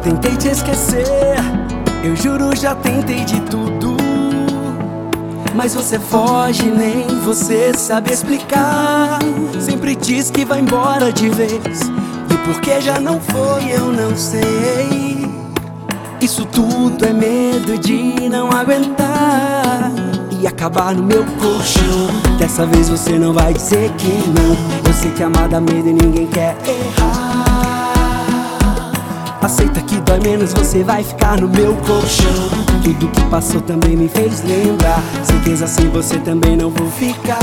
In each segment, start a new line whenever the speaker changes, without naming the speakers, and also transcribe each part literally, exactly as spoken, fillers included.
tentei te esquecer, eu juro já tentei de tudo, mas você foge, nem você sabe explicar. Sempre diz que vai embora de vez, e por que já não foi eu não sei. Isso tudo é medo de não aguentar e acabar no meu colchão. Dessa vez você não vai dizer que não. Eu sei que amar dá medo e ninguém quer errar. Aceita que dói menos, você vai ficar no meu colchão. Tudo que passou também me fez lembrar. Certeza assim você também não vou ficar.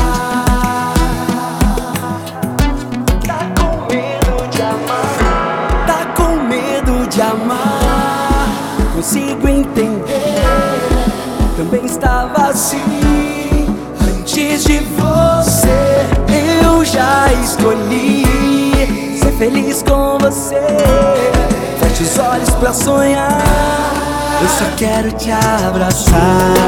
Tá com medo de amar, tá com medo de amar. Consigo entender, também estava assim. Antes de você eu já escolhi ser feliz com você. Feche os olhos pra sonhar, eu só quero te abraçar.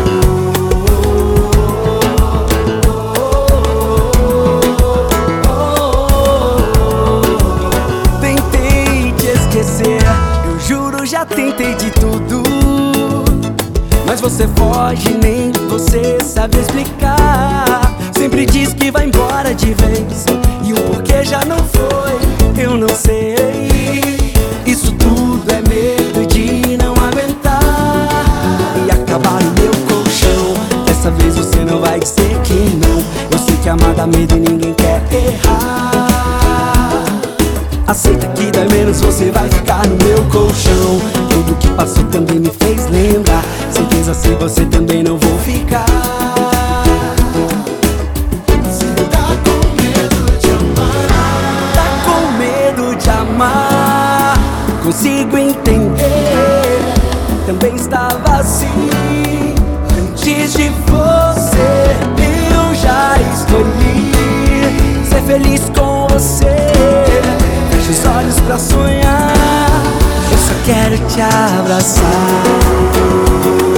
Tentei te esquecer, eu juro já tentei de tudo, mas você foge, nem você sabe explicar. Sempre diz que vai embora de vez, e o porquê já não foi, eu não sei. Isso tudo é medo de não aguentar e acabar no meu colchão. Dessa vez você não vai dizer que não. Eu sei que amar dá medo e ninguém quer errar. Aceita que dói menos, você vai ficar no meu colchão. Tudo que passou também me fez lembrar. Certeza assim você também não vou ficar. Você tá com medo de amar, tá com medo de amar. Consigo entender, também estava assim. Antes de você eu já escolhi ser feliz com você. Feche os olhos pra sonhar, eu só quero te abraçar.